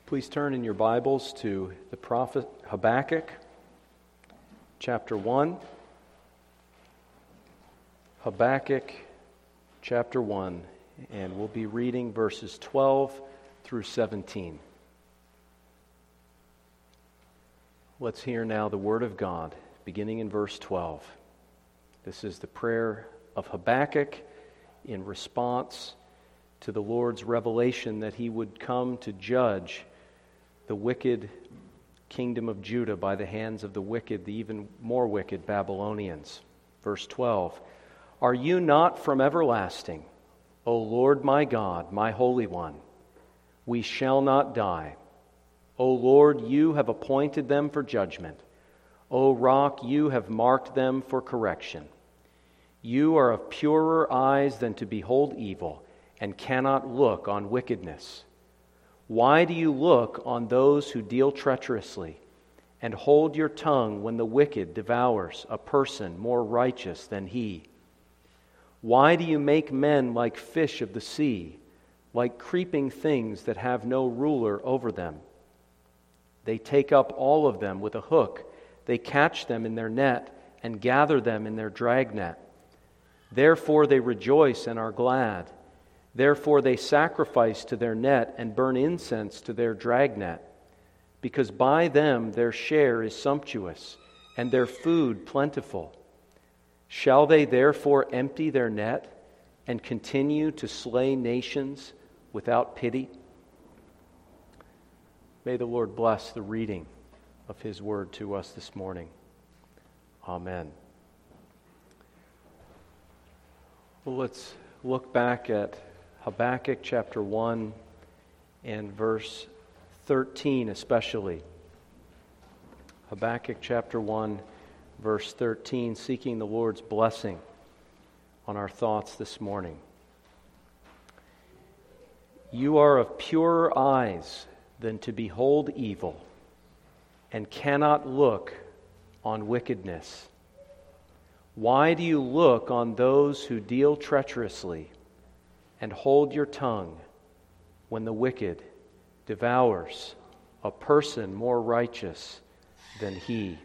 Please turn in your Bibles to the prophet Habakkuk, chapter 1. Habakkuk, chapter 1, and we'll be reading verses 12 through 17. Let's hear now the Word of God, beginning in verse 12. This is the prayer of Habakkuk in response to the Lord's revelation that He would come to judge the wicked kingdom of Judah by the hands of the wicked, the even more wicked Babylonians. Verse 12, "Are you not from everlasting, O Lord my God, my Holy One? We shall not die. O Lord, you have appointed them for judgment. O Rock, you have marked them for correction. You are of purer eyes than to behold evil, and cannot look on wickedness. Why do you look on those who deal treacherously, and hold your tongue when the wicked devours a person more righteous than he? Why do you make men like fish of the sea, like creeping things that have no ruler over them? They take up all of them with a hook. They catch them in their net and gather them in their dragnet. Therefore they rejoice and are glad. Therefore they sacrifice to their net and burn incense to their dragnet, because by them their share is sumptuous and their food plentiful. Shall they therefore empty their net and continue to slay nations without pity?" May the Lord bless the reading of His word to us this morning. Amen. Well, let's look back at Habakkuk chapter 1 and verse 13 especially. Habakkuk chapter 1, verse 13, seeking the Lord's blessing on our thoughts this morning. "You are of purer eyes than to behold evil, and cannot look on wickedness. Why do you look on those who deal treacherously, and hold your tongue when the wicked devours a person more righteous than he?"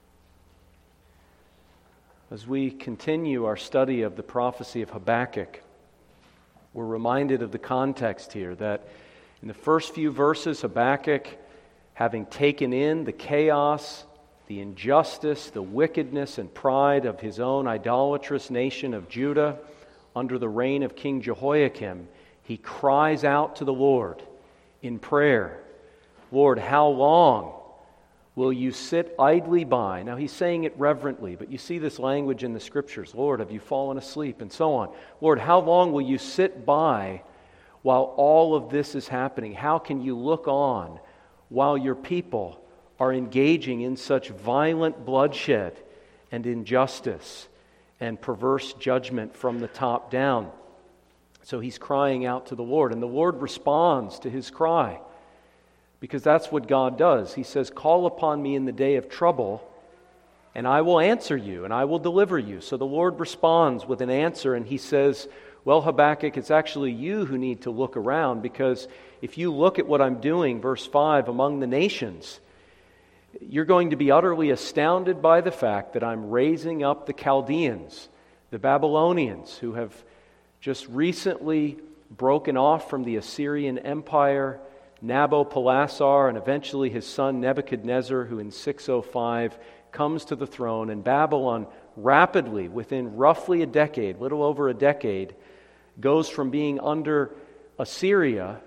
As we continue our study of the prophecy of Habakkuk, we're reminded of the context here, that in the first few verses, Habakkuk, having taken in the chaos, the injustice, the wickedness and pride of his own idolatrous nation of Judah under the reign of King Jehoiakim, he cries out to the Lord in prayer, "Lord, how long will you sit idly by?" Now he's saying it reverently, but you see this language in the Scriptures. "Lord, have you fallen asleep?" and so on. "Lord, how long will you sit by while all of this is happening? How can you look on while your people are engaging in such violent bloodshed and injustice and perverse judgment from the top down?" So he's crying out to the Lord, and the Lord responds to his cry, because that's what God does. He says, "Call upon me in the day of trouble, and I will answer you, and I will deliver you." So the Lord responds with an answer, and he says, "Well, Habakkuk, it's actually you who need to look around, because if you look at what I'm doing," verse 5, "among the nations, you're going to be utterly astounded by the fact that I'm raising up the Chaldeans, the Babylonians, who have just recently broken off from the Assyrian Empire, Nabopolassar, and eventually his son Nebuchadnezzar, who in 605 comes to the throne. And Babylon rapidly, within roughly a decade, little over a decade, goes from being under Assyria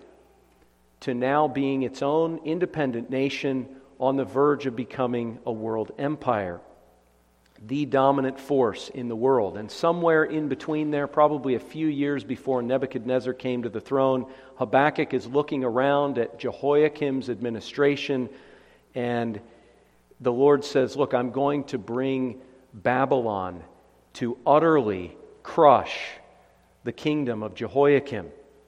to now being its own independent nation on the verge of becoming a world empire, the dominant force in the world. And somewhere in between there, probably a few years before Nebuchadnezzar came to the throne, Habakkuk is looking around at Jehoiakim's administration, and the Lord says, "Look, I'm going to bring Babylon to utterly crush the kingdom of Jehoiakim."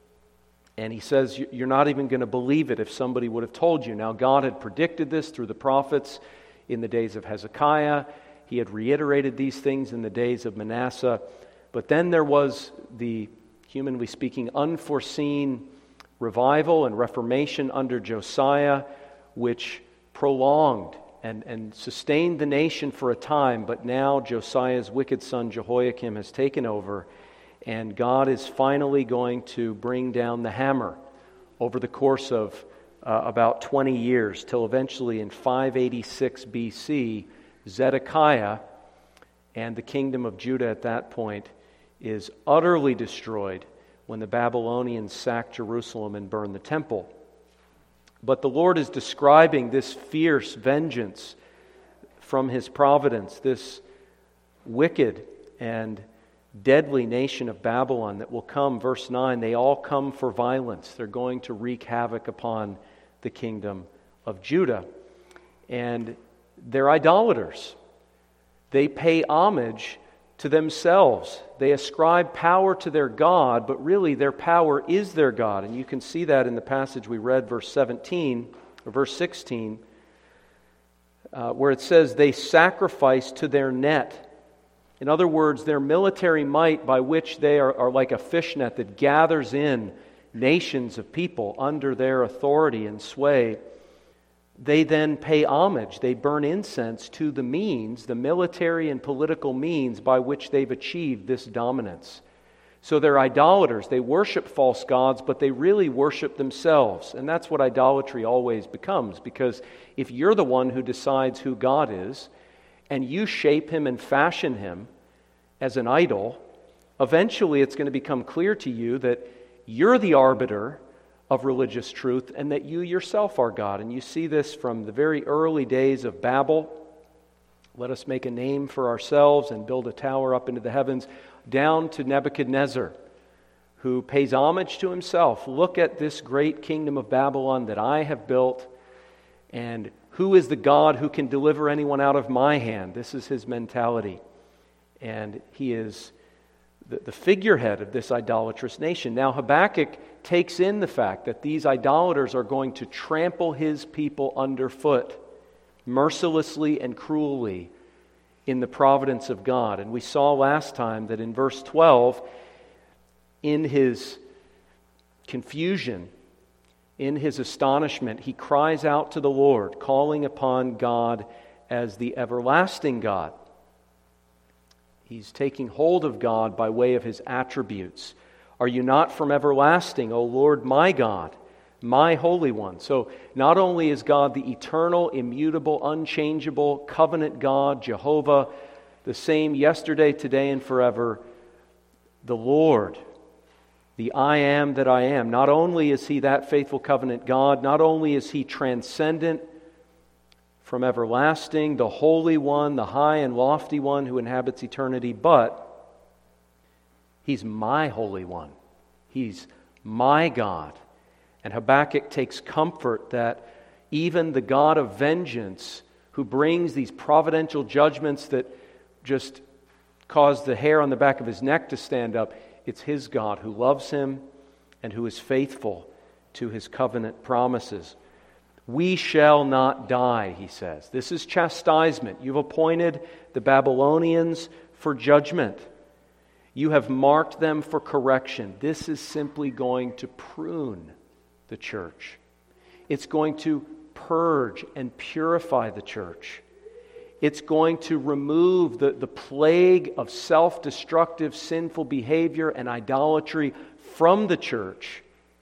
And he says, "You're not even going to believe it if somebody would have told you." Now, God had predicted this through the prophets in the days of Hezekiah. He had reiterated these things in the days of Manasseh. But then there was the, humanly speaking, unforeseen revival and reformation under Josiah, which prolonged and sustained the nation for a time, but now Josiah's wicked son Jehoiakim has taken over, and God is finally going to bring down the hammer over the course of about 20 years, till eventually in 586 BC, Zedekiah and the kingdom of Judah at that point is utterly destroyed when the Babylonians sack Jerusalem and burn the temple. But the Lord is describing this fierce vengeance from His providence, this wicked and deadly nation of Babylon that will come. Verse 9, they all come for violence. They're going to wreak havoc upon the kingdom of Judah. And they're idolaters. They pay homage to themselves. They ascribe power to their God, but really their power is their God. And you can see that in the passage we read, verse 17, or verse 16, where it says, they sacrifice to their net. In other words, their military might by which they are like a fishnet that gathers in nations of people under their authority and sway. They then pay homage, they burn incense to the means, the military and political means by which they've achieved this dominance. So they're idolaters, they worship false gods, but they really worship themselves. And that's what idolatry always becomes, because if you're the one who decides who God is, and you shape Him and fashion Him as an idol, eventually it's going to become clear to you that you're the arbiter of religious truth, and that you yourself are God. And you see this from the very early days of Babel. Let us make a name for ourselves and build a tower up into the heavens, down to Nebuchadnezzar, who pays homage to himself. Look at this great kingdom of Babylon that I have built, and who is the God who can deliver anyone out of my hand? This is his mentality. And he is the figurehead of this idolatrous nation. Now Habakkuk takes in the fact that these idolaters are going to trample his people underfoot, mercilessly and cruelly, in the providence of God. And we saw last time that in verse 12, in his confusion, in his astonishment, he cries out to the Lord, calling upon God as the everlasting God. He's taking hold of God by way of His attributes. Are you not from everlasting, O Lord my God, my Holy One? So not only is God the eternal, immutable, unchangeable, covenant God, Jehovah, the same yesterday, today, and forever, the Lord, the I am that I am. Not only is He that faithful covenant God, not only is He transcendent, from everlasting, the Holy One, the high and lofty One who inhabits eternity, but He's my Holy One. He's my God. And Habakkuk takes comfort that even the God of vengeance, who brings these providential judgments that just cause the hair on the back of his neck to stand up, it's his God who loves him and who is faithful to His covenant promises. We shall not die, he says. This is chastisement. You've appointed the Babylonians for judgment. You have marked them for correction. This is simply going to prune the church. It's going to purge and purify the church. It's going to remove the plague of self-destructive, sinful behavior and idolatry from the church.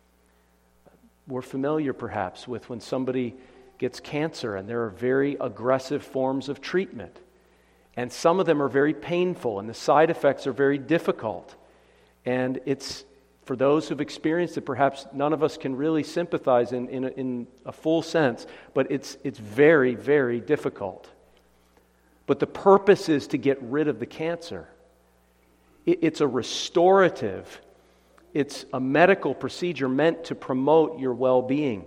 We're familiar perhaps with when somebody gets cancer and there are very aggressive forms of treatment. And some of them are very painful and the side effects are very difficult. And it's, for those who've experienced it, perhaps none of us can really sympathize in a full sense, but it's very, very difficult. But the purpose is to get rid of the cancer. It's a restorative, it's a medical procedure meant to promote your well-being.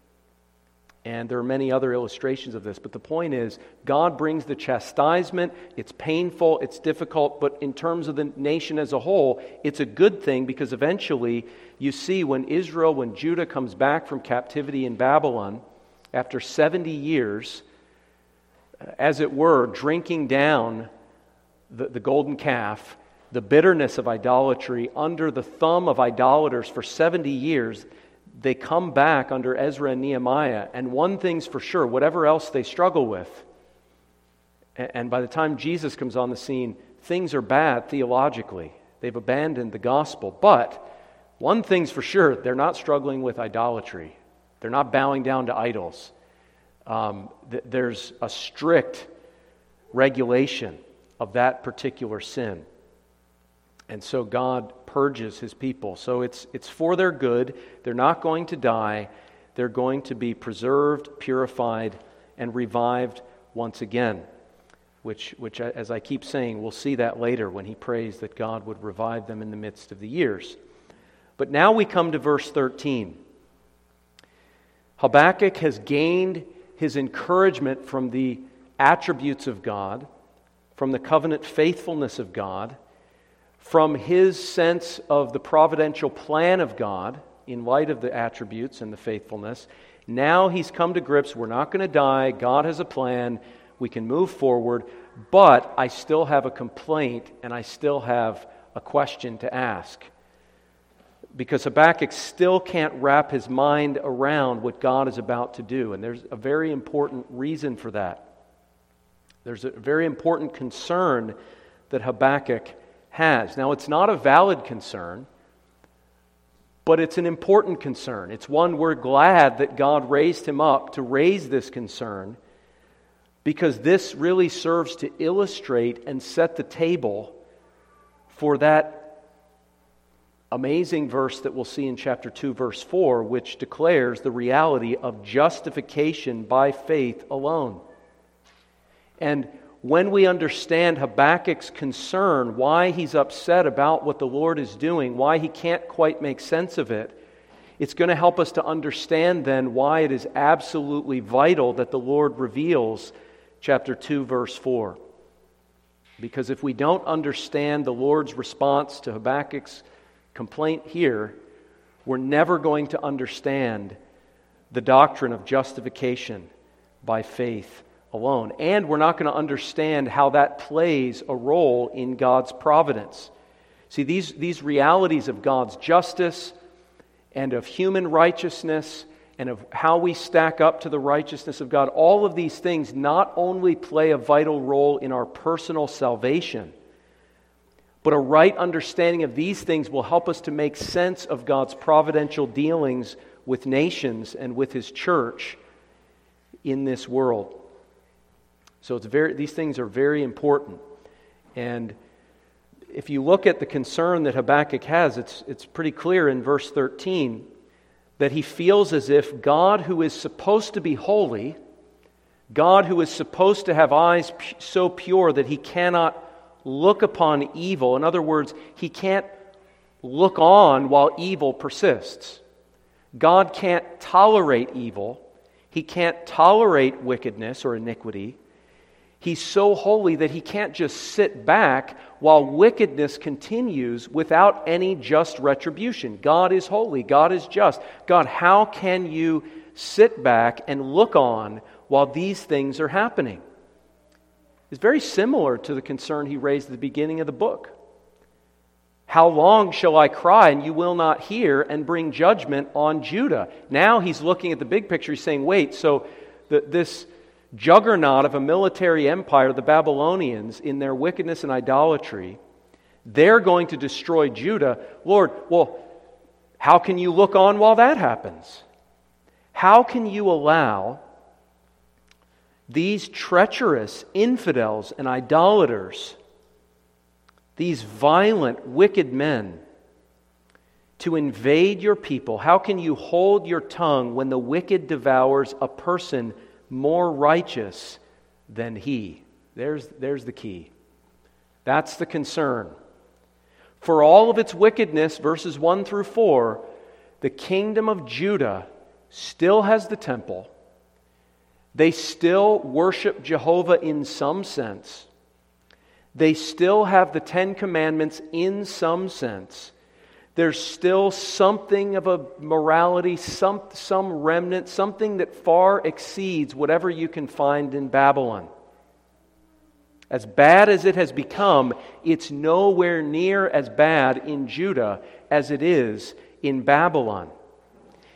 And there are many other illustrations of this, but the point is, God brings the chastisement. It's painful, it's difficult, but in terms of the nation as a whole, it's a good thing, because eventually you see when Judah comes back from captivity in Babylon, after 70 years, as it were, drinking down the golden calf, the bitterness of idolatry under the thumb of idolaters for 70 years, they come back under Ezra and Nehemiah, and one thing's for sure, whatever else they struggle with, and by the time Jesus comes on the scene, things are bad theologically. They've abandoned the gospel. But one thing's for sure, they're not struggling with idolatry. They're not bowing down to idols. There's a strict regulation of that particular sin. And so God purges His people. So it's for their good. They're not going to die. They're going to be preserved, purified, and revived once again. Which, as I keep saying, we'll see that later when he prays that God would revive them in the midst of the years. But now we come to verse 13. Habakkuk has gained his encouragement from the attributes of God, from the covenant faithfulness of God, from his sense of the providential plan of God in light of the attributes and the faithfulness. Now he's come to grips, we're not going to die, God has a plan, we can move forward, but I still have a complaint and I still have a question to ask. Because Habakkuk still can't wrap his mind around what God is about to do. And there's a very important reason for that. There's a very important concern that Habakkuk has. Now, it's not a valid concern, but it's an important concern. It's one we're glad that God raised him up to raise this concern, because this really serves to illustrate and set the table for that amazing verse that we'll see in chapter 2, verse 4, which declares the reality of justification by faith alone. And when we understand Habakkuk's concern, why he's upset about what the Lord is doing, why he can't quite make sense of it, it's going to help us to understand then why it is absolutely vital that the Lord reveals chapter 2, verse 4. Because if we don't understand the Lord's response to Habakkuk's complaint here, we're never going to understand the doctrine of justification by faith alone. And we're not going to understand how that plays a role in God's providence. See, these realities of God's justice and of human righteousness and of how we stack up to the righteousness of God, all of these things not only play a vital role in our personal salvation, but a right understanding of these things will help us to make sense of God's providential dealings with nations and with His church in this world. So these things are very important. And if you look at the concern that Habakkuk has, it's pretty clear in verse 13 that he feels as if God, who is supposed to be holy, God who is supposed to have eyes so pure that He cannot look upon evil. In other words, He can't look on while evil persists. God can't tolerate evil. He can't tolerate wickedness or iniquity. He's so holy that He can't just sit back while wickedness continues without any just retribution. God is holy. God is just. God, how can you sit back and look on while these things are happening? It's very similar to the concern he raised at the beginning of the book. How long shall I cry and you will not hear, and bring judgment on Judah? Now he's looking at the big picture. He's saying, wait, so this juggernaut of a military empire, the Babylonians, in their wickedness and idolatry, they're going to destroy Judah. Lord, well, how can you look on while that happens? How can you allow these treacherous infidels and idolaters, these violent, wicked men, to invade your people? How can you hold your tongue when the wicked devours a person more righteous than he? There's the key. That's the concern. For all of its wickedness, verses 1 through 4, the kingdom of Judah still has the temple. They still worship Jehovah in some sense. They still have the Ten Commandments in some sense. There's still something of a morality, some remnant, something that far exceeds whatever you can find in Babylon. As bad as it has become, it's nowhere near as bad in Judah as it is in Babylon.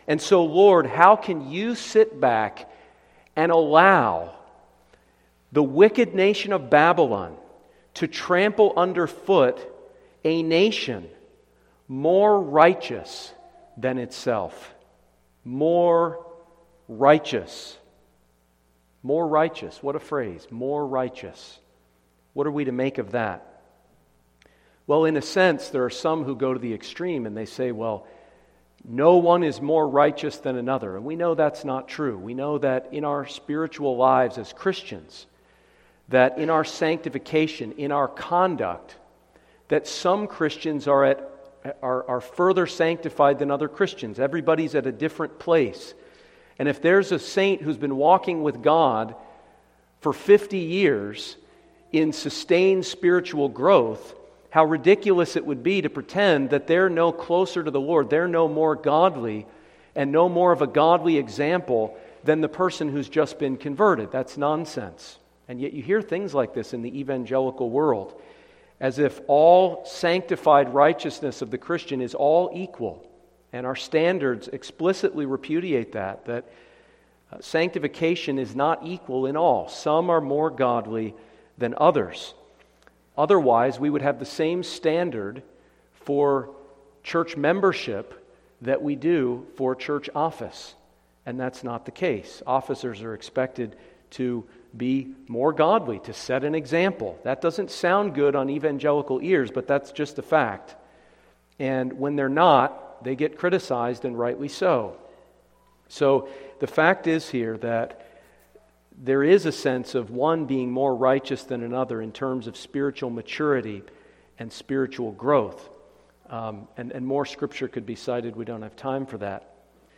And so, Lord, how can you sit back and allow the wicked nation of Babylon to trample underfoot a nation more righteous than itself? More righteous. More righteous. What a phrase. More righteous. What are we to make of that? Well, in a sense, there are some who go to the extreme and they say, well, no one is more righteous than another. And we know that's not true. We know that in our spiritual lives as Christians, that in our sanctification, in our conduct, that some Christians are further sanctified than other Christians. Everybody's at a different place. And if there's a saint who's been walking with God for 50 years in sustained spiritual growth, how ridiculous it would be to pretend that they're no closer to the Lord, they're no more godly, and no more of a godly example than the person who's just been converted. That's nonsense. And yet you hear things like this in the evangelical world, as if all sanctified righteousness of the Christian is all equal. And our standards explicitly repudiate that sanctification is not equal in all. Some are more godly than others. Otherwise, we would have the same standard for church membership that we do for church office. And that's not the case. Officers are expected to be more godly, to set an example. That doesn't sound good on evangelical ears, but that's just a fact. And when they're not, they get criticized, and rightly so. So the fact is here that there is a sense of one being more righteous than another in terms of spiritual maturity and spiritual growth. And more scripture could be cited. We don't have time for that.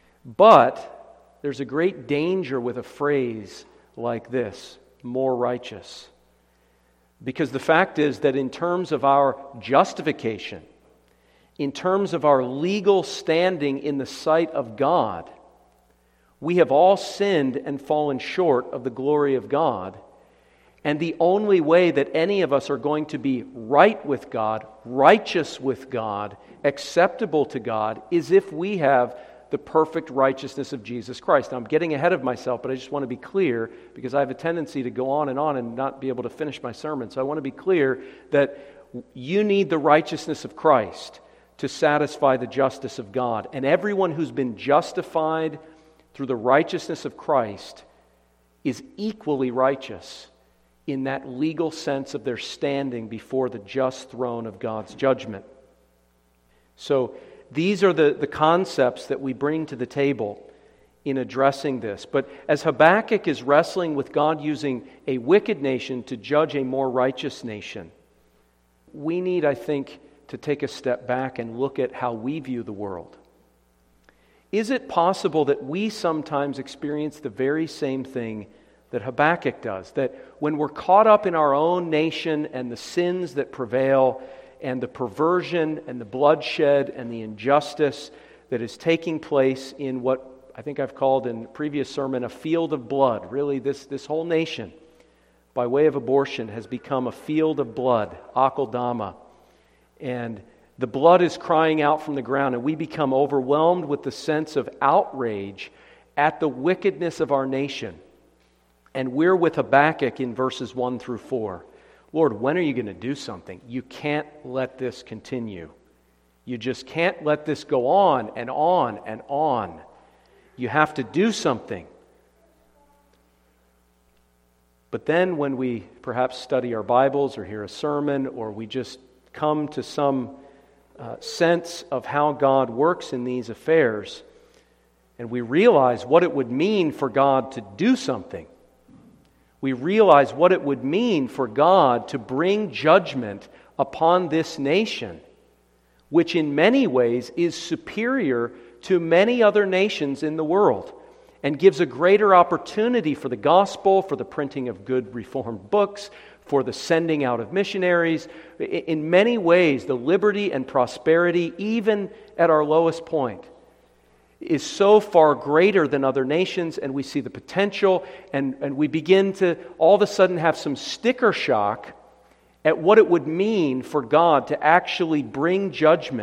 But there's a great danger with a phrase like this, more righteous. Because the fact is that in terms of our justification, in terms of our legal standing in the sight of God, we have all sinned and fallen short of the glory of God. And the only way that any of us are going to be right with God, righteous with God, acceptable to God, is if we have the perfect righteousness of Jesus Christ. Now, I'm getting ahead of myself, but I just want to be clear, because I have a tendency to go on and not be able to finish my sermon. So I want to be clear that you need the righteousness of Christ to satisfy the justice of God. And everyone who's been justified through the righteousness of Christ is equally righteous in that legal sense of their standing before the just throne of God's judgment. So these are the concepts that we bring to the table in addressing this. But as Habakkuk is wrestling with God using a wicked nation to judge a more righteous nation, we need, I think, to take a step back and look at how we view the world. Is it possible that we sometimes experience the very same thing that Habakkuk does? That when we're caught up in our own nation and the sins that prevail and the perversion and the bloodshed and the injustice that is taking place in what I think I've called in a previous sermon a field of blood. Really, this whole nation, by way of abortion, has become a field of blood, Akeldama. And the blood is crying out from the ground, and we become overwhelmed with the sense of outrage at the wickedness of our nation. And we're with Habakkuk in verses 1 through 4. Lord, when are you going to do something? You can't let this continue. You just can't let this go on and on and on. You have to do something. But then when we perhaps study our Bibles or hear a sermon, or we just come to some sense of how God works in these affairs, and we realize what it would mean for God to do something. We realize what it would mean for God to bring judgment upon this nation, which in many ways is superior to many other nations in the world, and gives a greater opportunity for the gospel, for the printing of good Reformed books, for the sending out of missionaries. In many ways, the liberty and prosperity, even at our lowest point, is so far greater than other nations, and we see the potential, and we begin to all of a sudden have some sticker shock at what it would mean for God to actually bring judgment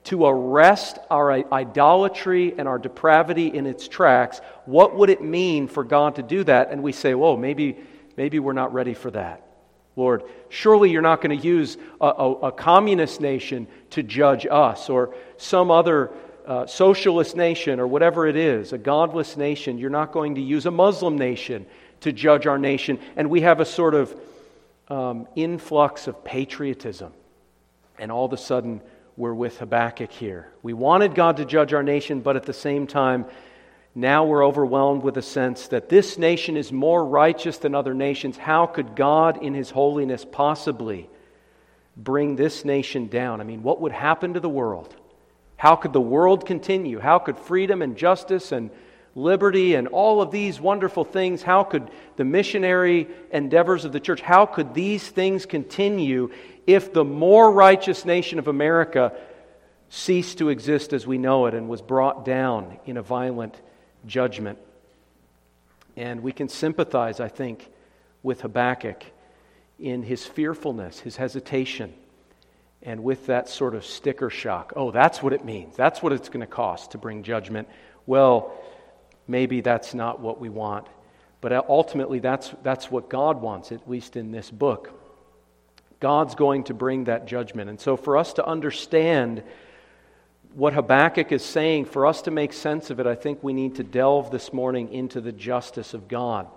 to arrest our idolatry and our depravity in its tracks, what would it mean for God to do that? And we say, whoa, maybe we're not ready for that. Lord, surely you're not going to use a communist nation to judge us, or some other socialist nation, or whatever it is, a godless nation. You're not going to use a Muslim nation to judge our nation. And we have a sort of influx of patriotism. And all of a sudden, we're with Habakkuk here. We wanted God to judge our nation, but at the same time, now we're overwhelmed with a sense that this nation is more righteous than other nations. How could God in His holiness possibly bring this nation down? I mean, what would happen to the world? How could the world continue? How could freedom and justice and liberty and all of these wonderful things, how could the missionary endeavors of the church, how could these things continue if the more righteous nation of America ceased to exist as we know it and was brought down in a violent judgment? And we can sympathize, I think, with Habakkuk in his fearfulness, his hesitation, and with that sort of sticker shock. Oh, that's what it means. That's what it's going to cost to bring judgment. Well, maybe that's not what we want. But ultimately, that's what God wants, at least in this book. God's going to bring that judgment. And so for us to understand what Habakkuk is saying, for us to make sense of it, I think we need to delve this morning into the justice of God.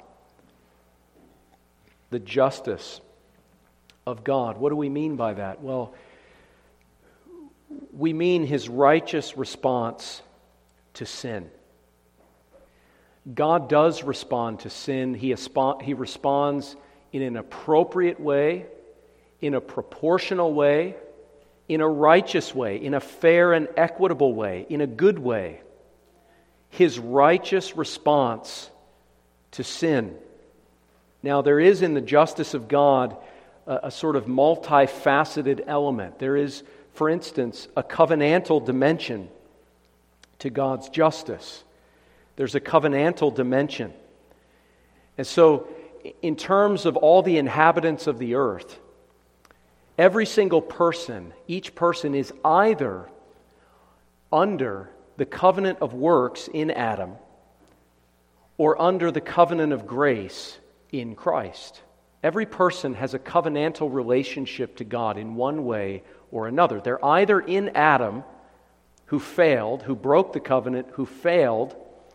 The justice of God. What do we mean by that? Well, we mean His righteous response to sin. God does respond to sin. He responds in an appropriate way, in a proportional way, in a righteous way, in a fair and equitable way, in a good way. His righteous response to sin. Now, there is in the justice of God a sort of multifaceted element. There is, for instance, a covenantal dimension to God's justice. There's a covenantal dimension. And so, in terms of all the inhabitants of the earth, every single person, each person is either under the covenant of works in Adam or under the covenant of grace in Christ. Every person has a covenantal relationship to God in one way or another. They're either in Adam, who failed, who broke the covenant, who failed,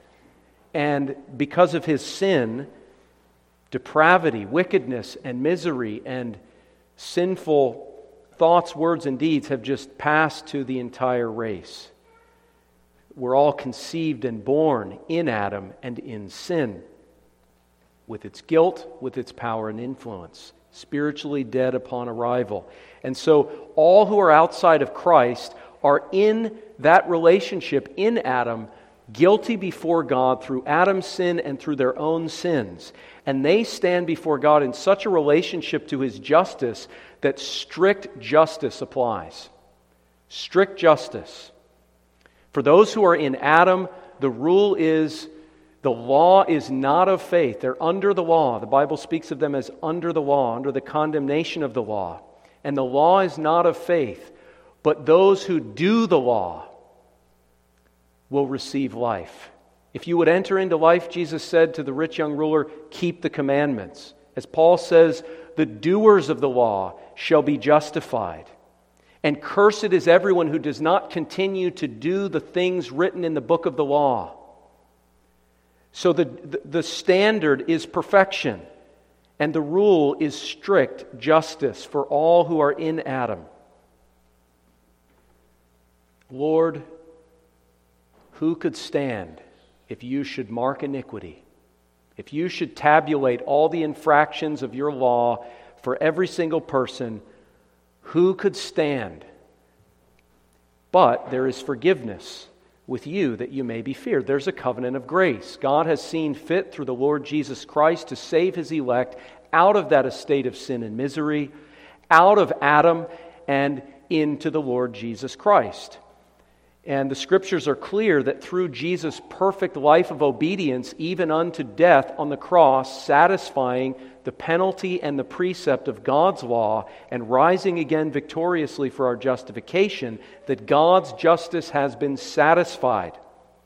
and because of his sin, depravity, wickedness, and misery, and sinful thoughts, words, and deeds have just passed to the entire race. We're all conceived and born in Adam and in sin, with its guilt, with its power and influence, spiritually dead upon arrival. And so all who are outside of Christ are in that relationship in Adam, guilty before God through Adam's sin and through their own sins. And they stand before God in such a relationship to His justice that strict justice applies. Strict justice. For those who are in Adam, the rule is the law is not of faith. They're under the law. The Bible speaks of them as under the law, under the condemnation of the law. And the law is not of faith. But those who do the law will receive life. If you would enter into life, Jesus said to the rich young ruler, keep the commandments. As Paul says, the doers of the law shall be justified. And cursed is everyone who does not continue to do the things written in the book of the law. So the standard is perfection, and the rule is strict justice for all who are in Adam. Lord, who could stand if you should mark iniquity? If you should tabulate all the infractions of your law for every single person, who could stand? But there is forgiveness with you that you may be feared. There's a covenant of grace. God has seen fit through the Lord Jesus Christ to save His elect out of that estate of sin and misery, out of Adam and into the Lord Jesus Christ. And the Scriptures are clear that through Jesus' perfect life of obedience, even unto death on the cross, satisfying the penalty and the precept of God's law, and rising again victoriously for our justification, that God's justice has been satisfied.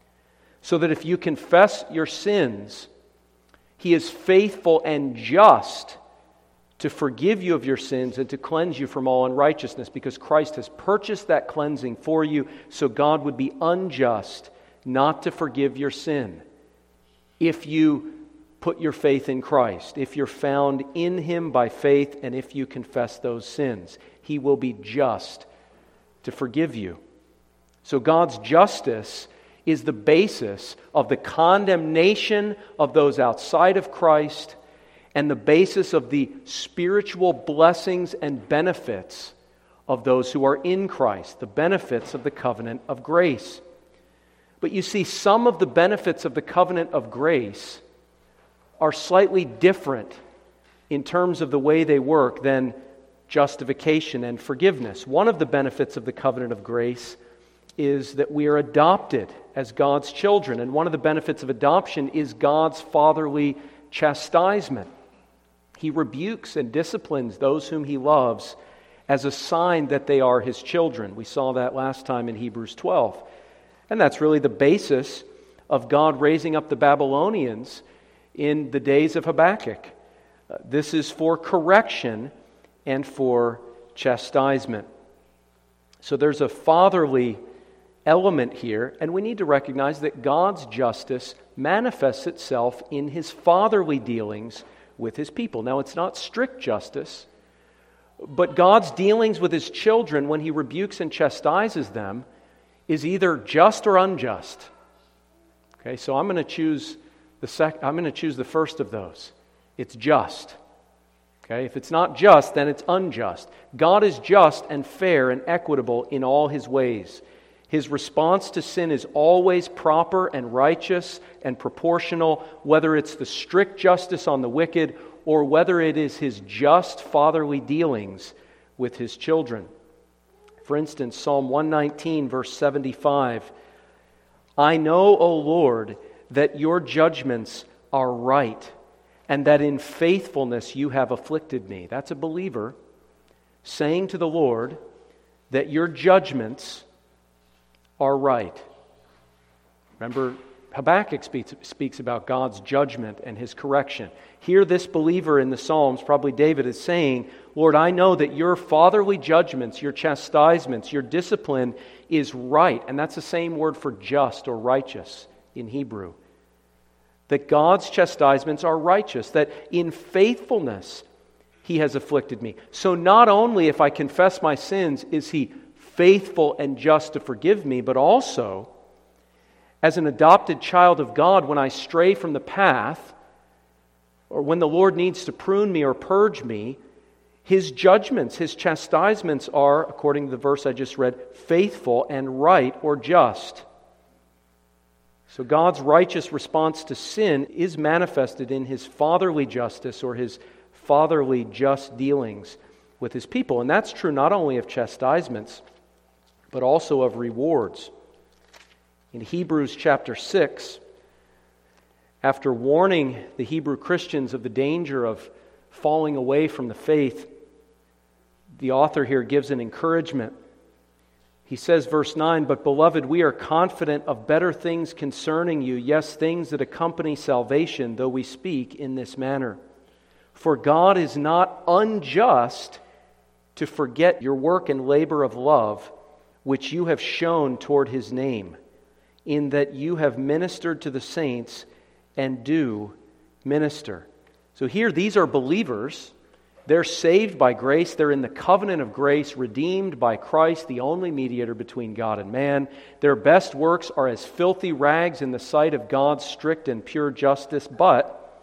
So that if you confess your sins, He is faithful and just to forgive you of your sins and to cleanse you from all unrighteousness, because Christ has purchased that cleansing for you, so God would be unjust not to forgive your sin if you put your faith in Christ, if you're found in Him by faith, and if you confess those sins. He will be just to forgive you. So God's justice is the basis of the condemnation of those outside of Christ, and the basis of the spiritual blessings and benefits of those who are in Christ, the benefits of the covenant of grace. But you see, some of the benefits of the covenant of grace are slightly different in terms of the way they work than justification and forgiveness. One of the benefits of the covenant of grace is that we are adopted as God's children, and one of the benefits of adoption is God's fatherly chastisement. He rebukes and disciplines those whom He loves as a sign that they are His children. We saw that last time in Hebrews 12. And that's really the basis of God raising up the Babylonians in the days of Habakkuk. This is for correction and for chastisement. So there's a fatherly element here, and we need to recognize that God's justice manifests itself in His fatherly dealings with His people. Now, it's not strict justice, but God's dealings with His children when He rebukes and chastises them is either just or unjust. Okay, so I'm going to choose the first of those. It's just. Okay, if it's not just, then it's unjust. God is just and fair and equitable in all His ways. His response to sin is always proper and righteous and proportional, whether it's the strict justice on the wicked or whether it is His just fatherly dealings with His children. For instance, Psalm 119, verse 75, I know, O Lord, that your judgments are right, and that in faithfulness you have afflicted me. That's a believer saying to the Lord that your judgments are right. Remember, Habakkuk speaks about God's judgment and His correction. Here, this believer in the Psalms, probably David, is saying, Lord, I know that your fatherly judgments, your chastisements, your discipline is right. And that's the same word for just or righteous in Hebrew. That God's chastisements are righteous, that in faithfulness He has afflicted me. So not only if I confess my sins is He faithful and just to forgive me, but also, as an adopted child of God, when I stray from the path, or when the Lord needs to prune me or purge me, His judgments, His chastisements are, according to the verse I just read, faithful and right or just. So God's righteous response to sin is manifested in His fatherly justice or His fatherly just dealings with His people. And that's true not only of chastisements, but also of rewards. In Hebrews chapter 6, after warning the Hebrew Christians of the danger of falling away from the faith, the author here gives an encouragement. He says, verse 9, But beloved, we are confident of better things concerning you, yes, things that accompany salvation, though we speak in this manner. For God is not unjust to forget your work and labor of love, which you have shown toward His name, in that you have ministered to the saints and do minister. So here, these are believers. They're saved by grace. They're in the covenant of grace, redeemed by Christ, the only mediator between God and man. Their best works are as filthy rags in the sight of God's strict and pure justice. But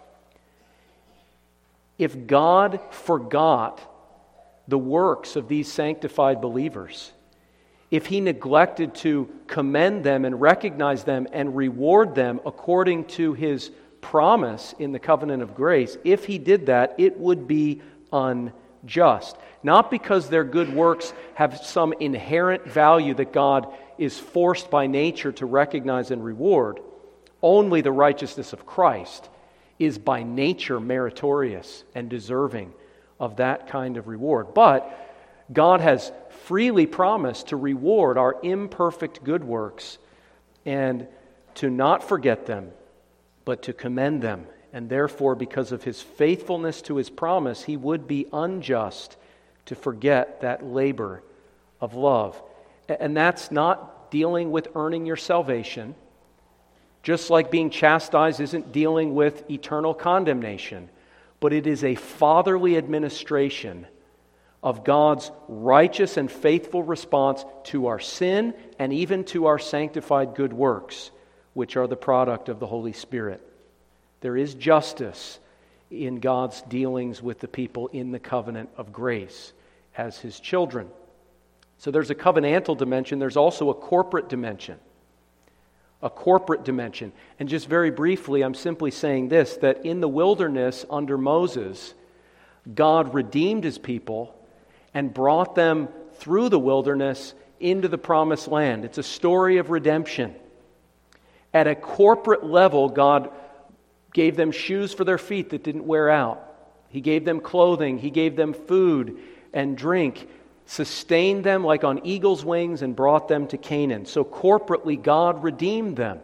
if God forgot the works of these sanctified believers, if He neglected to commend them and recognize them and reward them according to His promise in the covenant of grace, if He did that, it would be unjust. just. Not because their good works have some inherent value that God is forced by nature to recognize and reward. Only the righteousness of Christ is by nature meritorious and deserving of that kind of reward. But God has freely promised to reward our imperfect good works and to not forget them, but to commend them. And therefore, because of His faithfulness to His promise, He would be unjust to forget that labor of love. And that's not dealing with earning your salvation. Just like being chastised isn't dealing with eternal condemnation, but it is a fatherly administration of God's righteous and faithful response to our sin and even to our sanctified good works, which are the product of the Holy Spirit. There is justice in God's dealings with the people in the covenant of grace as His children. So there's a covenantal dimension. There's also a corporate dimension. A corporate dimension. And just very briefly, I'm simply saying this, that in the wilderness under Moses, God redeemed His people and brought them through the wilderness into the promised land. It's a story of redemption. At a corporate level, God gave them shoes for their feet that didn't wear out. He gave them clothing. He gave them food and drink, sustained them like on eagle's wings, and brought them to Canaan. So corporately, God redeemed them.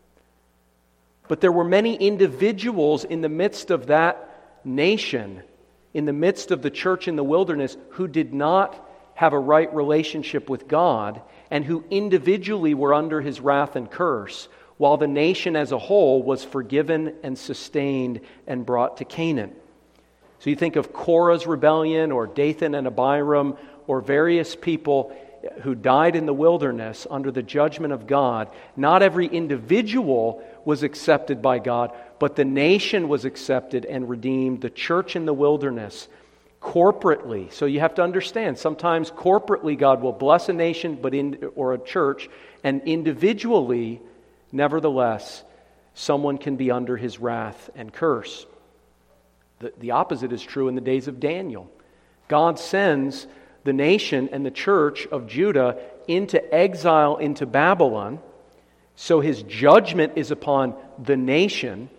But there were many individuals in the midst of that nation, in the midst of the church in the wilderness, who did not have a right relationship with God and who individually were under His wrath and curse, while the nation as a whole was forgiven and sustained and brought to Canaan. So you think of Korah's rebellion, or Dathan and Abiram, or various people who died in the wilderness under the judgment of God. Not every individual was accepted by God, but the nation was accepted and redeemed, the church in the wilderness, corporately. So you have to understand, sometimes corporately God will bless a nation or a church, and individually, nevertheless, someone can be under His wrath and curse. The opposite is true in the days of Daniel. God sends the nation and the church of Judah into exile into Babylon, so His judgment is upon the nation,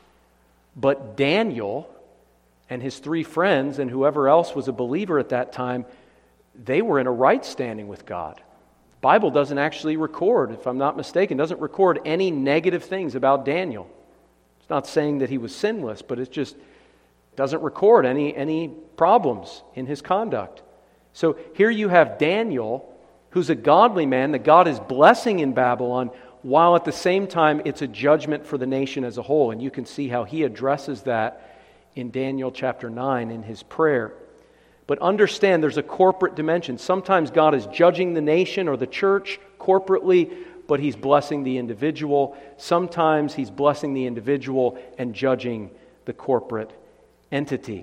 but Daniel and his 3 friends and whoever else was a believer at that time, they were in a right standing with God. The Bible doesn't actually record, if I'm not mistaken, doesn't record any negative things about Daniel. It's not saying that he was sinless, but it just doesn't record any problems in his conduct. So here you have Daniel, who's a godly man that God is blessing in Babylon, while at the same time it's a judgment for the nation as a whole. And you can see how he addresses that in Daniel chapter 9 in his prayer. But understand there's a corporate dimension. Sometimes God is judging the nation or the church corporately, but He's blessing the individual. Sometimes He's blessing the individual and judging the corporate entity.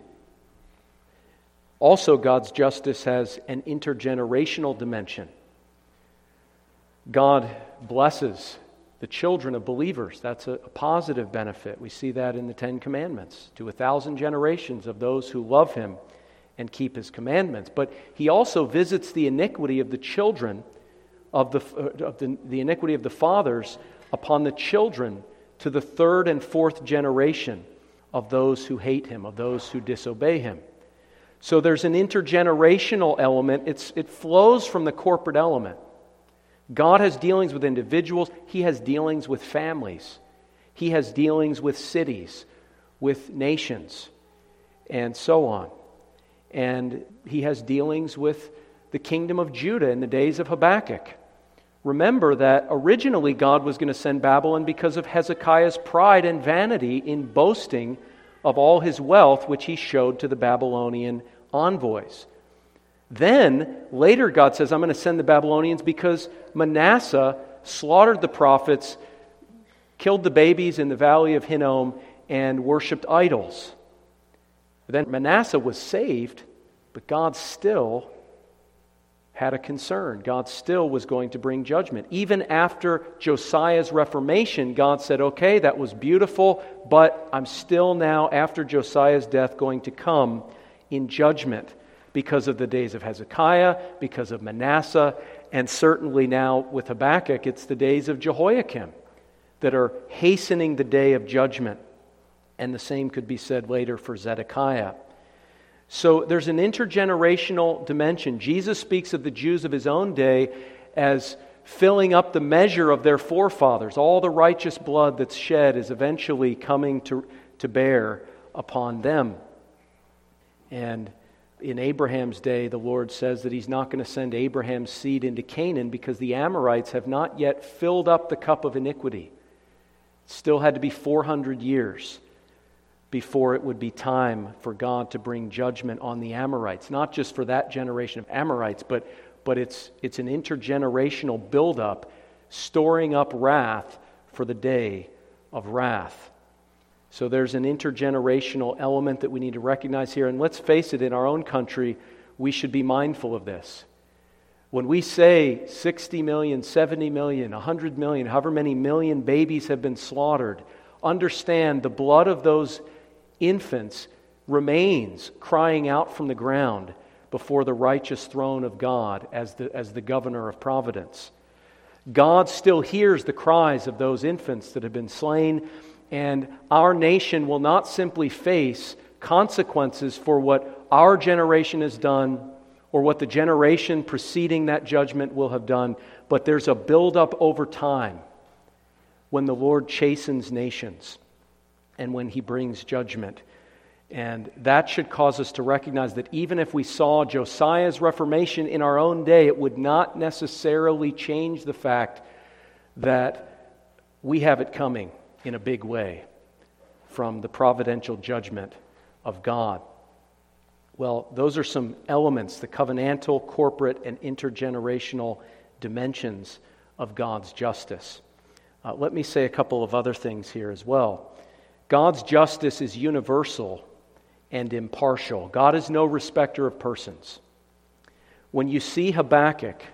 Also, God's justice has an intergenerational dimension. God blesses the children of believers. That's a positive benefit. We see that in the 10 Commandments. To 1,000 generations of those who love Him and keep His commandments. But He also visits the iniquity of the children, the iniquity of the fathers upon the children to the 3rd and 4th generation of those who hate Him, of those who disobey Him. So there's an intergenerational element. It flows from the corporate element. God has dealings with individuals. He has dealings with families. He has dealings with cities, with nations, and so on. And He has dealings with the kingdom of Judah in the days of Habakkuk. Remember that originally God was going to send Babylon because of Hezekiah's pride and vanity in boasting of all his wealth, which he showed to the Babylonian envoys. Then, later God says, I'm going to send the Babylonians because Manasseh slaughtered the prophets, killed the babies in the valley of Hinnom, and worshipped idols. Then Manasseh was saved, but God still had a concern. God still was going to bring judgment. Even after Josiah's reformation, God said, okay, that was beautiful, but I'm still now, after Josiah's death, going to come in judgment. because of the days of Hezekiah, because of Manasseh, and certainly now with Habakkuk, it's the days of Jehoiakim that are hastening the day of judgment. And the same could be said later for Zedekiah. So there's an intergenerational dimension. Jesus speaks of the Jews of his own day as filling up the measure of their forefathers. All the righteous blood that's shed is eventually coming to bear upon them. And in Abraham's day, the Lord says that he's not going to send Abraham's seed into Canaan because the Amorites have not yet filled up the cup of iniquity. It still had to be 400 years before it would be time for God to bring judgment on the Amorites. Not just for that generation of Amorites, but it's an intergenerational buildup, storing up wrath for the day of wrath. So there's an intergenerational element that we need to recognize here. And let's face it, in our own country, we should be mindful of this. When we say 60 million, 70 million, 100 million, however many million babies have been slaughtered, understand the blood of those infants remains crying out from the ground before the righteous throne of God as the governor of providence. God still hears the cries of those infants that have been slain, and our nation will not simply face consequences for what our generation has done or what the generation preceding that judgment will have done, but there's a buildup over time when the Lord chastens nations and when He brings judgment. And that should cause us to recognize that even if we saw Josiah's reformation in our own day, it would not necessarily change the fact that we have it coming in a big way from the providential judgment of God. Well, those are some elements, the covenantal, corporate, and intergenerational dimensions of God's justice. Let me say a couple of other things here as well. God's justice is universal and impartial. God is no respecter of persons. When you see Habakkuk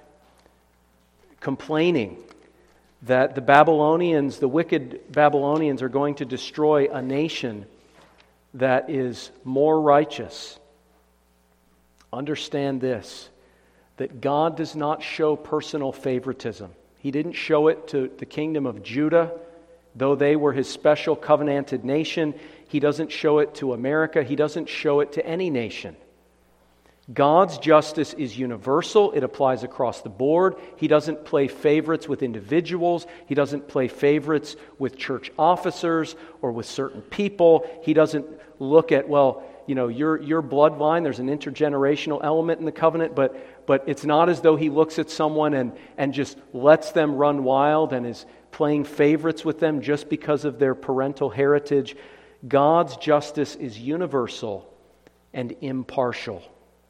complaining that the Babylonians, the wicked Babylonians, are going to destroy a nation that is more righteous, understand this, that God does not show personal favoritism. He didn't show it to the kingdom of Judah, though they were His special covenanted nation. He doesn't show it to America. He doesn't show it to any nation. God's justice is universal. It applies across the board. He doesn't play favorites with individuals. He doesn't play favorites with church officers or with certain people. He doesn't look at, well, you know, your bloodline, there's an intergenerational element in the covenant, but it's not as though He looks at someone and just lets them run wild and is playing favorites with them just because of their parental heritage. God's justice is universal and impartial.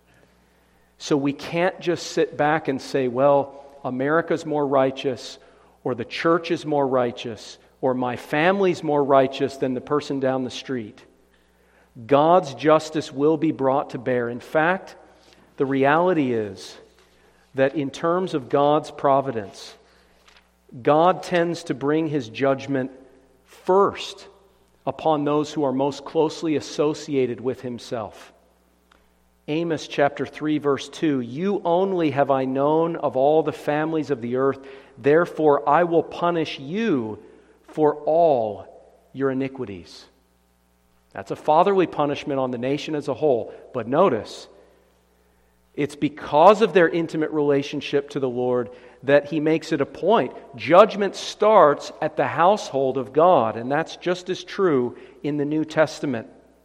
So we can't just sit back and say, well, America's more righteous, or the church is more righteous, or my family's more righteous than the person down the street. God's justice will be brought to bear. In fact, the reality is that in terms of God's providence, God tends to bring His judgment first upon those who are most closely associated with Himself. Amos chapter 3 verse 2, "You only have I known of all the families of the earth, therefore I will punish you for all your iniquities." That's a fatherly punishment on the nation as a whole. But notice, it's because of their intimate relationship to the Lord that He makes it a point. Judgment starts at the household of God, and that's just as true in the New Testament.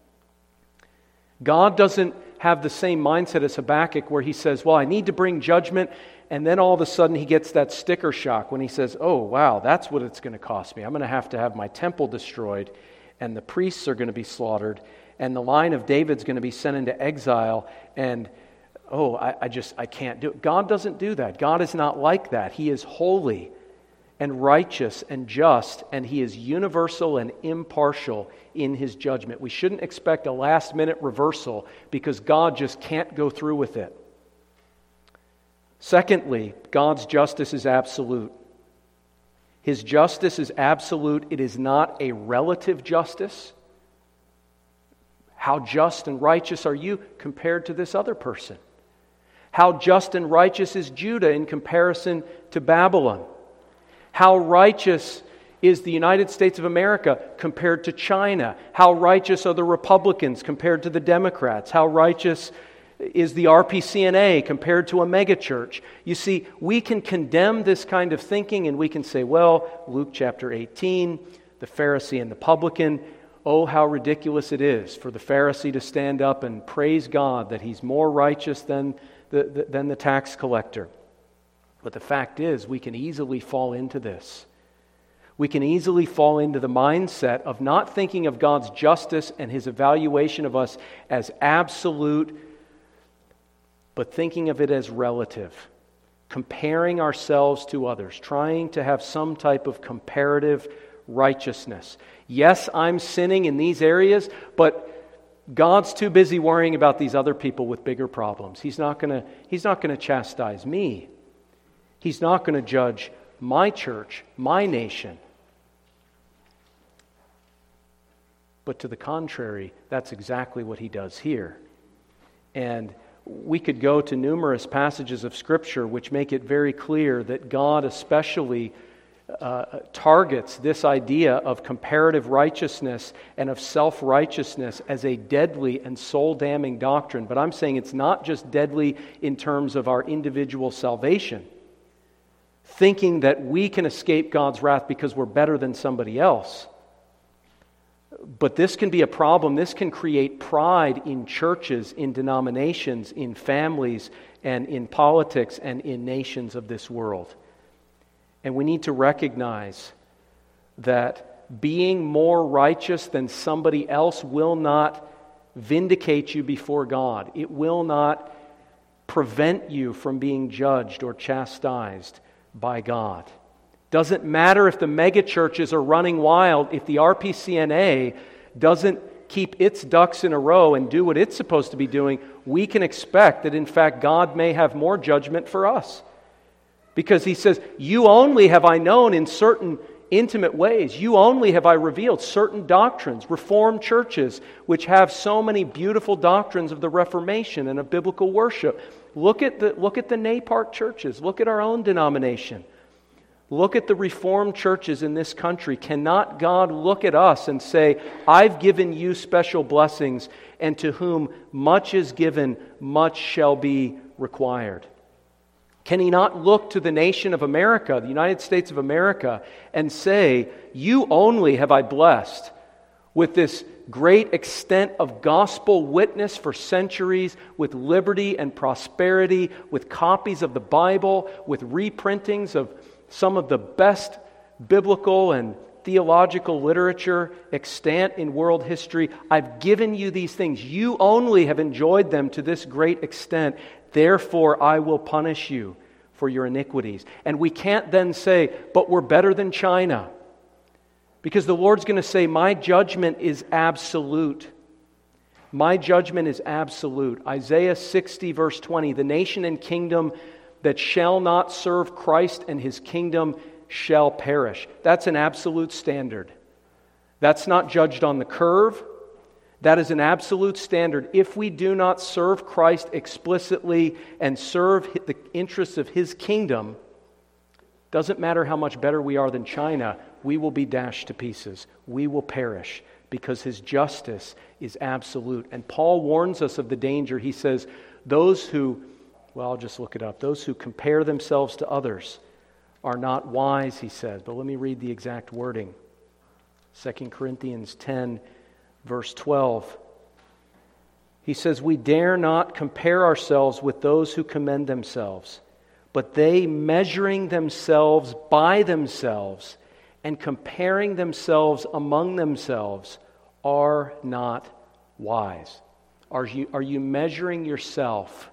God doesn't have the same mindset as Habakkuk where he says, well, I need to bring judgment, and then all of a sudden he gets that sticker shock when he says, oh, wow, that's what it's going to cost me. I'm going to have my temple destroyed, and the priests are going to be slaughtered, and the line of David's going to be sent into exile, and I can't do it. God doesn't do that. God is not like that. He is holy and righteous and just, and He is universal and impartial in His judgment. We shouldn't expect a last-minute reversal because God just can't go through with it. Secondly, God's justice is absolute. His justice is absolute. It is not a relative justice. How just and righteous are you compared to this other person? How just and righteous is Judah in comparison to Babylon? How righteous is the United States of America compared to China? How righteous are the Republicans compared to the Democrats? How righteous is the RPCNA compared to a megachurch? You see, we can condemn this kind of thinking and we can say, well, Luke chapter 18, the Pharisee and the publican, oh, how ridiculous it is for the Pharisee to stand up and praise God that he's more righteous than the tax collector. But the fact is, we can easily fall into this. We can easily fall into the mindset of not thinking of God's justice and His evaluation of us as absolute, but thinking of it as relative. Comparing ourselves to others, trying to have some type of comparative righteousness. Yes, I'm sinning in these areas, but God's too busy worrying about these other people with bigger problems. He's not going to chastise me. He's not going to judge my church, my nation. But to the contrary, that's exactly what he does here. And we could go to numerous passages of Scripture which make it very clear that God especially targets this idea of comparative righteousness and of self-righteousness as a deadly and soul-damning doctrine. But I'm saying it's not just deadly in terms of our individual salvation, thinking that we can escape God's wrath because we're better than somebody else. But this can be a problem. This can create pride in churches, in denominations, in families, and in politics, and in nations of this world. And we need to recognize that being more righteous than somebody else will not vindicate you before God. It will not prevent you from being judged or chastised by God. Doesn't matter if the megachurches are running wild, if the RPCNA doesn't keep its ducks in a row and do what it's supposed to be doing, we can expect that in fact God may have more judgment for us. Because He says, you only have I known in certain intimate ways, you only have I revealed certain doctrines, Reformed churches, which have so many beautiful doctrines of the Reformation and of biblical worship. Look at the NAPARC churches, look at our own denomination. Look at the Reformed churches in this country. Cannot God look at us and say, I've given you special blessings, and to whom much is given, much shall be required? Can He not look to the nation of America, the United States of America, and say, you only have I blessed with this great extent of gospel witness for centuries, with liberty and prosperity, with copies of the Bible, with reprintings of some of the best biblical and theological literature extant in world history. I've given you these things. You only have enjoyed them to this great extent. Therefore, I will punish you for your iniquities. And we can't then say, but we're better than China. Because the Lord's going to say, my judgment is absolute. My judgment is absolute. Isaiah 60 verse 20, the nation and kingdom that shall not serve Christ and His kingdom shall perish. That's an absolute standard. That's not judged on the curve. That is an absolute standard. If we do not serve Christ explicitly and serve the interests of His kingdom, doesn't matter how much better we are than China, we will be dashed to pieces. We will perish because His justice is absolute. And Paul warns us of the danger. He says, those who, well, I'll just look it up. Those who compare themselves to others are not wise, he says. But let me read the exact wording. 2 Corinthians 10, verse 12. He says, we dare not compare ourselves with those who commend themselves, but they, measuring themselves by themselves and comparing themselves among themselves, are not wise. Are you measuring yourself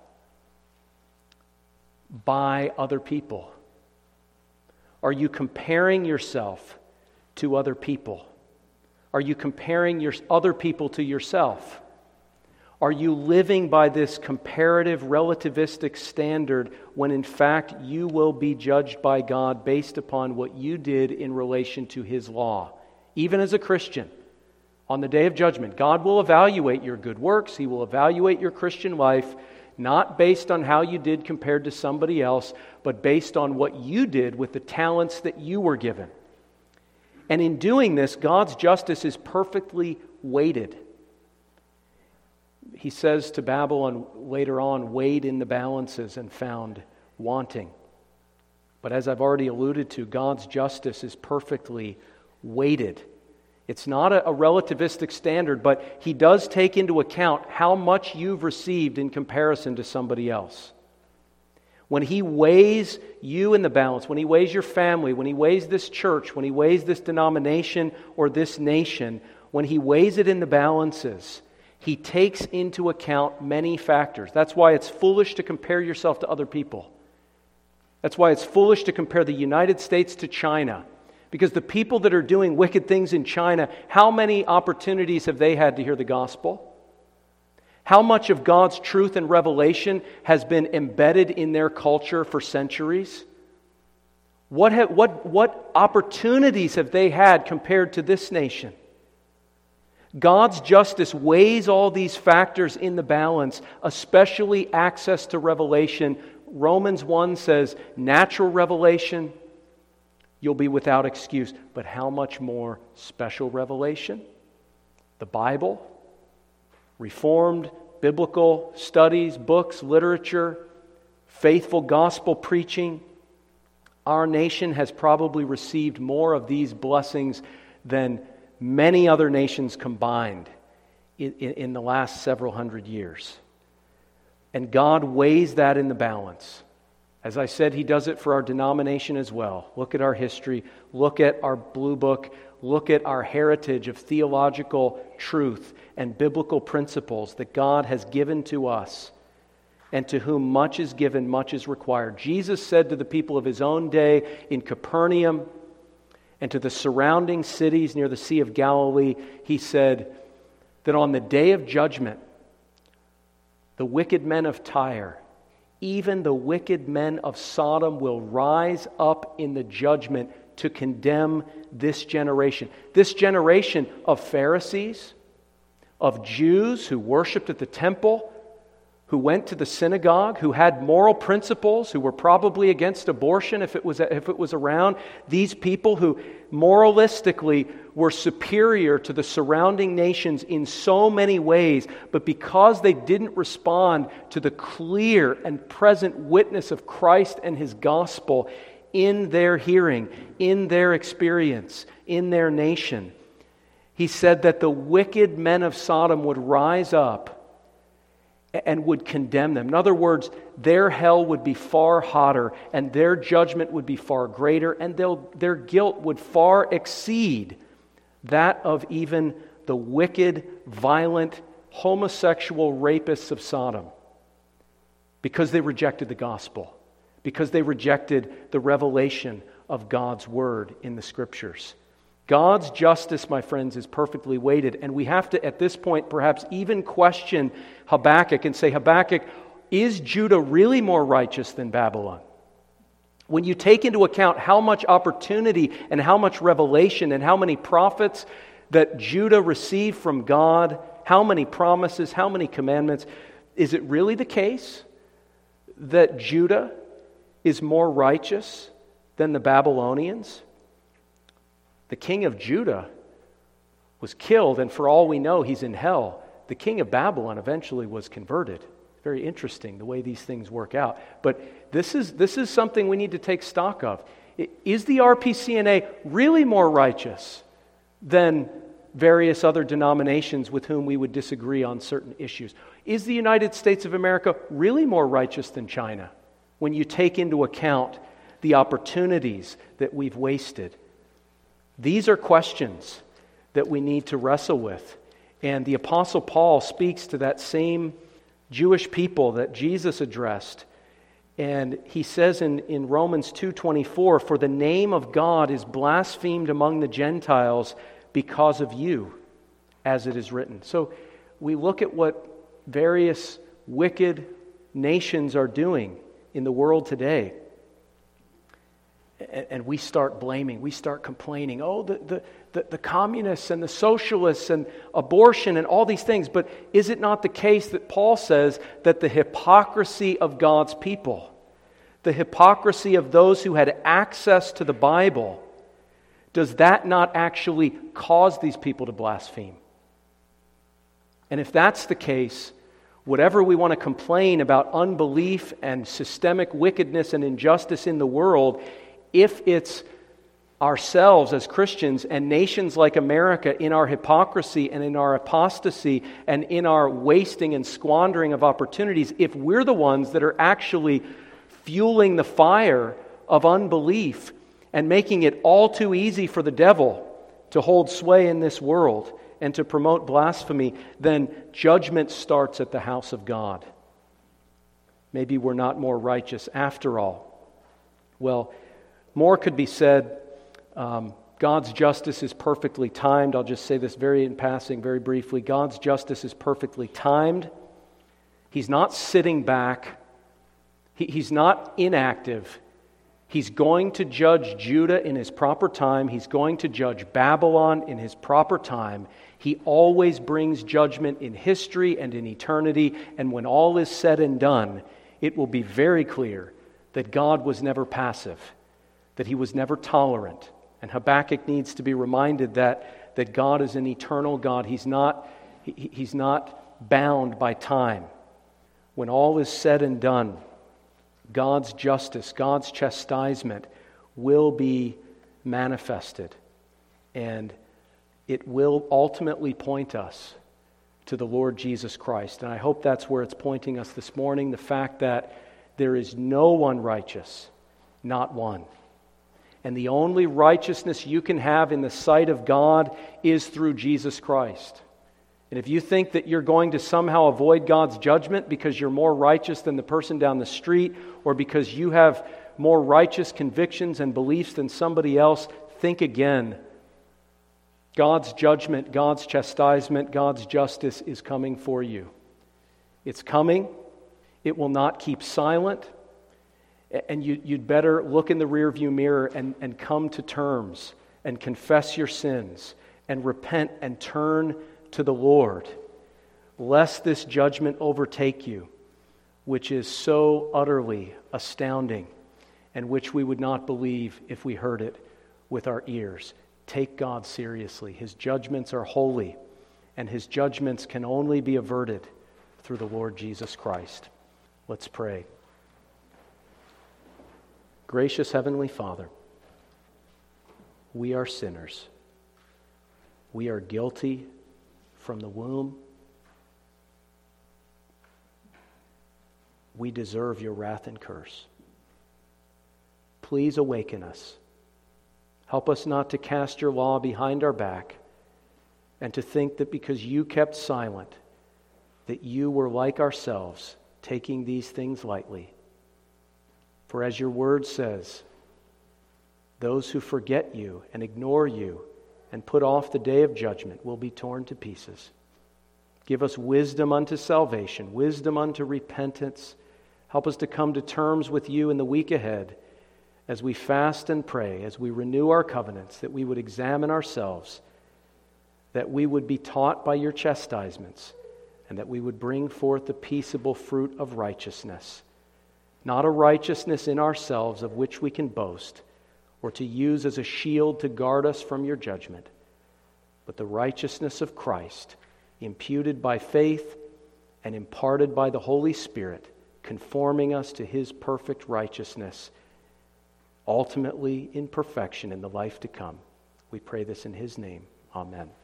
by other people? Are you comparing yourself to other people? Are you comparing your other people to yourself? Are you living by this comparative relativistic standard when in fact you will be judged by God based upon what you did in relation to His law? Even as a Christian, On the day of judgment, God will evaluate your good works. He will evaluate your Christian life, not based on how you did compared to somebody else, but based on what you did with the talents that you were given. And in doing this, God's justice is perfectly weighted. He says to Babylon later on, weighed in the balances and found wanting. But as I've already alluded to, God's justice is perfectly weighted. It's not a relativistic standard, but He does take into account how much you've received in comparison to somebody else. When He weighs you in the balance, when He weighs your family, when He weighs this church, when He weighs this denomination or this nation, when He weighs it in the balances, He takes into account many factors. That's why it's foolish to compare yourself to other people. That's why it's foolish to compare the United States to China. Because the people that are doing wicked things in China, how many opportunities have they had to hear the gospel? How much of God's truth and revelation has been embedded in their culture for centuries? What opportunities have they had compared to this nation? God's justice weighs all these factors in the balance, especially access to revelation. Romans 1 says, natural revelation, you'll be without excuse. But how much more special revelation? The Bible, Reformed, biblical studies, books, literature, faithful gospel preaching. Our nation has probably received more of these blessings than many other nations combined in the last several hundred years. And God weighs that in the balance. As I said, He does it for our denomination as well. Look at our history. Look at our blue book. Look at our heritage of theological truth and biblical principles that God has given to us. And to whom much is given, much is required. Jesus said to the people of His own day in Capernaum and to the surrounding cities near the Sea of Galilee, He said that on the day of judgment, the wicked men of Tyre, even the wicked men of Sodom will rise up in the judgment to condemn this generation. This generation of Pharisees, of Jews who worshipped at the temple, who went to the synagogue, who had moral principles, who were probably against abortion if it was around. These people who moralistically were superior to the surrounding nations in so many ways, but because they didn't respond to the clear and present witness of Christ and His gospel in their hearing, in their experience, in their nation, He said that the wicked men of Sodom would rise up and would condemn them. In other words, their hell would be far hotter and their judgment would be far greater and their guilt would far exceed that of even the wicked, violent, homosexual rapists of Sodom, because they rejected the gospel, because they rejected the revelation of God's word in the Scriptures. God's justice, my friends, is perfectly weighted, and we have to, at this point, perhaps even question Habakkuk and say, Habakkuk, is Judah really more righteous than Babylon? When you take into account how much opportunity and how much revelation and how many prophets that Judah received from God, how many promises, how many commandments, is it really the case that Judah is more righteous than the Babylonians? The king of Judah was killed, and for all we know, he's in hell. The king of Babylon eventually was converted. Very interesting the way these things work out. But this is something we need to take stock of. Is the RPCNA really more righteous than various other denominations with whom we would disagree on certain issues? Is the United States of America really more righteous than China when you take into account the opportunities that we've wasted? These are questions that we need to wrestle with. And the Apostle Paul speaks to that same Jewish people that Jesus addressed. And he says in Romans 2:24, "For the name of God is blasphemed among the Gentiles because of you, as it is written." So we look at what various wicked nations are doing in the world today. And we start blaming, we start complaining. Oh, the communists and the socialists and abortion and all these things. But is it not the case that Paul says that the hypocrisy of God's people, the hypocrisy of those who had access to the Bible, does that not actually cause these people to blaspheme? And if that's the case, whatever we want to complain about unbelief and systemic wickedness and injustice in the world, if it's ourselves as Christians and nations like America in our hypocrisy and in our apostasy and in our wasting and squandering of opportunities, if we're the ones that are actually fueling the fire of unbelief and making it all too easy for the devil to hold sway in this world and to promote blasphemy, then judgment starts at the house of God. Maybe we're not more righteous after all. Well, more could be said. God's justice is perfectly timed. I'll just say this very in passing, very briefly. God's justice is perfectly timed. He's not sitting back. He's not inactive. He's going to judge Judah in his proper time. He's going to judge Babylon in his proper time. He always brings judgment in history and in eternity. And when all is said and done, it will be very clear that God was never passive, that He was never tolerant. And Habakkuk needs to be reminded that God is an eternal God. He's not bound by time. When all is said and done, God's justice, God's chastisement will be manifested. And it will ultimately point us to the Lord Jesus Christ. And I hope that's where it's pointing us this morning, the fact that there is no one righteous, not one. And the only righteousness you can have in the sight of God is through Jesus Christ. And if you think that you're going to somehow avoid God's judgment because you're more righteous than the person down the street, or because you have more righteous convictions and beliefs than somebody else, think again. God's judgment, God's chastisement, God's justice is coming for you. It's coming. It will not keep silent. And you'd better look in the rearview mirror and come to terms and confess your sins and repent and turn to the Lord, lest this judgment overtake you, which is so utterly astounding and which we would not believe if we heard it with our ears. Take God seriously. His judgments are holy, and His judgments can only be averted through the Lord Jesus Christ. Let's pray. Gracious Heavenly Father, we are sinners. We are guilty from the womb. We deserve your wrath and curse. Please awaken us. Help us not to cast your law behind our back and to think that because you kept silent, that you were like ourselves, taking these things lightly. For as your word says, those who forget you and ignore you and put off the day of judgment will be torn to pieces. Give us wisdom unto salvation, wisdom unto repentance. Help us to come to terms with you in the week ahead as we fast and pray, as we renew our covenants, that we would examine ourselves, that we would be taught by your chastisements, and that we would bring forth the peaceable fruit of righteousness. Not a righteousness in ourselves of which we can boast, or to use as a shield to guard us from your judgment, but the righteousness of Christ, imputed by faith and imparted by the Holy Spirit, conforming us to His perfect righteousness, ultimately in perfection in the life to come. We pray this in His name. Amen.